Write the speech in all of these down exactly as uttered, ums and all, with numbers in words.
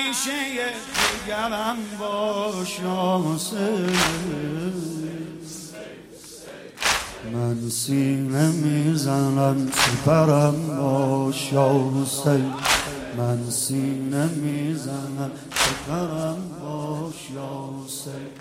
همیشه دیگرم باش یا حسین. من سینه میزنم سپرم باش یا حسین. من سینه میزنم سپرم باش یا حسین.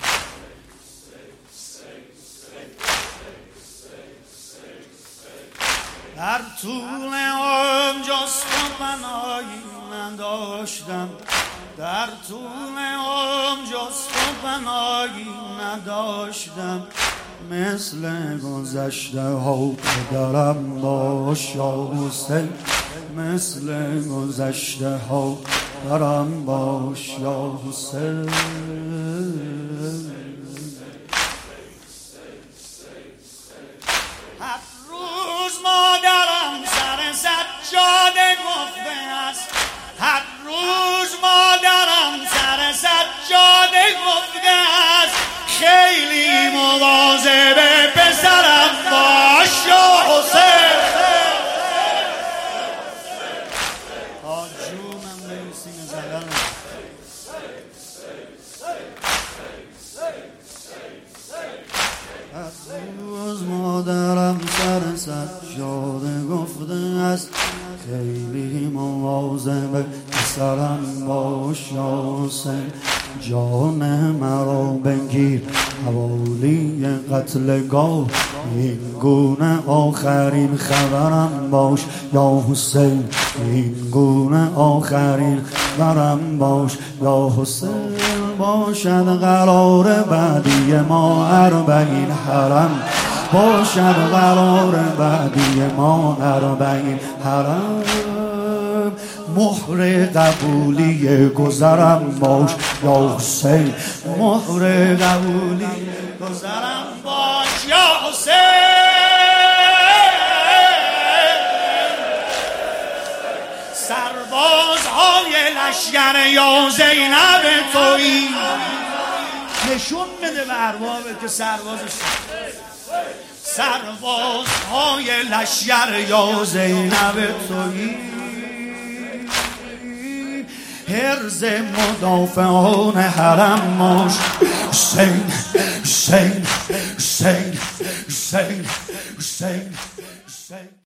در طول عمر جز تو بنایی نداشتم. در طول عمر جز تو بنایی نداشتم. مثل گذشته ها پدرم باش یا حسین. مثل گذشته ها پدرم باش یا حسین. هر روز مادرم سر سجاده گفته است. هر روز مادرم سر سجاده گفته است. خیلی مواظب پسرم باش یا حسین. آجونم نیسیم زدن. هر روز مادرم سر سجاده گفته است. خیلی مواظب پسرم باش یا حسین. جان مرا بگیر حوالی قتلگاه. این گونه آخرین خبرم باش یا حسین. این گونه آخرین خبرم باش یا حسین. باشد قرار بعدی ما اربعین حرم. باشد قرار بعدی ما اربعین حرم. مهر قبولی گذرم باش یا حسین. مهر قبولی گذرم باش یا حسین. سربازهای لشکر یا زینب تویی. نشون بده به اربابت که سربازش. سربازهای لشکر یا زینب تویی. حرز مدافعان حرم باش. حسین حسین حسین حسین حسین حسین.